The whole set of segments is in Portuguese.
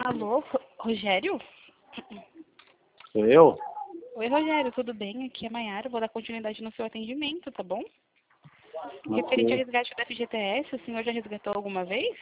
Alô, Rogério? Sou eu? Oi, Rogério, tudo bem? Aqui é a Mayara, vou dar continuidade no seu atendimento, tá bom? Referente ao Ok. resgate da FGTS, o senhor já resgatou alguma vez?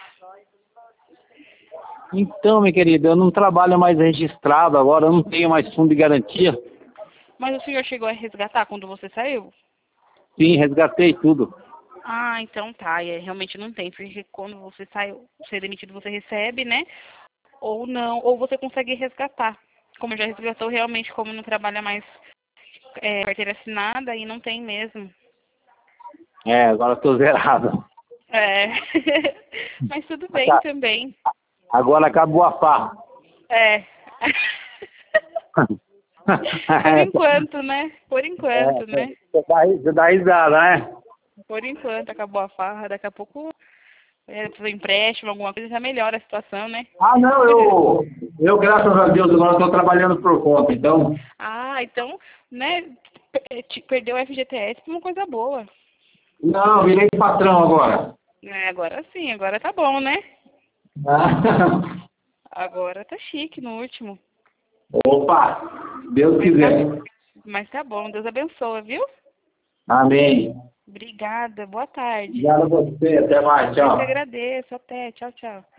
Então, minha querida, eu não trabalho mais registrado agora, eu não tenho mais fundo de garantia. Mas o senhor chegou a resgatar quando você saiu? Sim, resgatei tudo. Ah, então tá, realmente não tem, porque quando você saiu, ser demitido, você recebe, né? Ou não, ou você consegue resgatar. Como já resgatou, realmente, como não trabalha mais carteira assinada, aí não tem mesmo. É, agora eu tô zerado. É, mas tudo bem também. Agora acabou a farra. É. Por enquanto, né? Por enquanto, né? Você dá risada, né? Por enquanto, acabou a farra, daqui a pouco fazer empréstimo, alguma coisa, já melhora a situação, né? Ah, não, graças a Deus, agora estou trabalhando por conta, então. Ah, então, né, perdeu o FGTS por uma coisa boa. Não, virei patrão agora. É, agora sim, agora tá bom, né? Ah, Agora tá chique no último. opa, Deus Mas tá, quiser. mas tá bom, Deus abençoa, viu? Amém. Obrigada, boa tarde. Obrigado a você, até mais, Eu que tchau. agradeço, até, tchau, tchau.